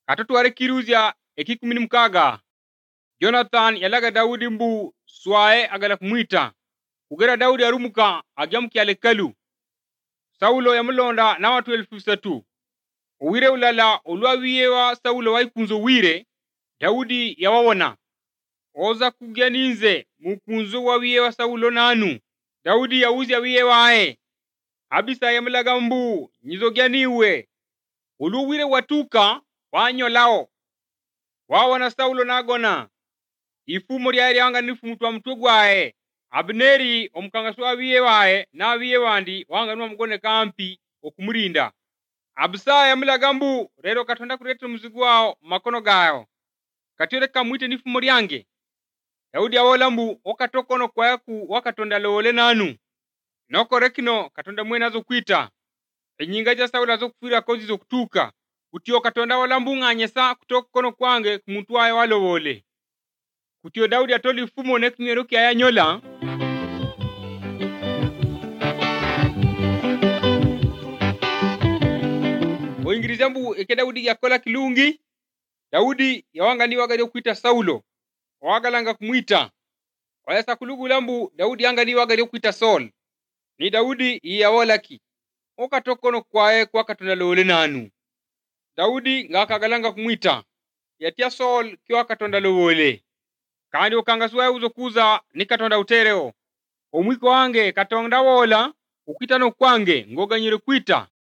katotware kiruzya ekikumi mukaga. Jonathan yalaga Daudi mbu swae agala kumwita. Kugera Daudi arumuka agyamukia lekalu. Saulo yamulonda na watu 3,000. Uwire ulala olwawiyewa Saulo waikunzo wire, Daudi yawawona. Oza kugyaninze mukunzo wawiyewa Saulo nanu. Daudi yawuzi awiyewae. Abisa yamulaga mbu nyizogyaniwe. Uluwire watuka wanyolao. Wawona Saulo nagona. Ifumo lyanga nifumu twa mutwe gwae. Abneri omukangaso awiyewae na awiyewandi wanga nuwa mugone kampi okumurinda. Abisaya yamulaga mbu rero katonda kureta muzigo wao makono gayo. Katire kamwite nifumo lyange. Daudi awola mbu okatokono kwaku wakatonda lowole nanu. Noko rekino katonda mwena zo kwita. Enyinga ja Saulo zo kufira kozi zo kutuka. Kutio katonda wala mbunganyesa kutokono kwange kumuntu wae walowole. Kutio Daudi atoli ifumo nekinyeru kya yanyola. Oingiriza mbu eke Daudi yakola kilungi. Daudi yawanga ni waga kuita Saulo. Wagalanga kumwita. Wayasa kulugula mbu Daudi yanga ni waga kuita Saul. Ni Daudi yawolaki. Okatokono kwae kwa katonda lowole nanu. Daudi ngakagalanga kumwita. Yatia Saul kiwa katonda lowole. Kandi okangaswa uzokuza ni katonda utereo. Omwiko wange katonda wola ukitano kwange ngoganyire kwita.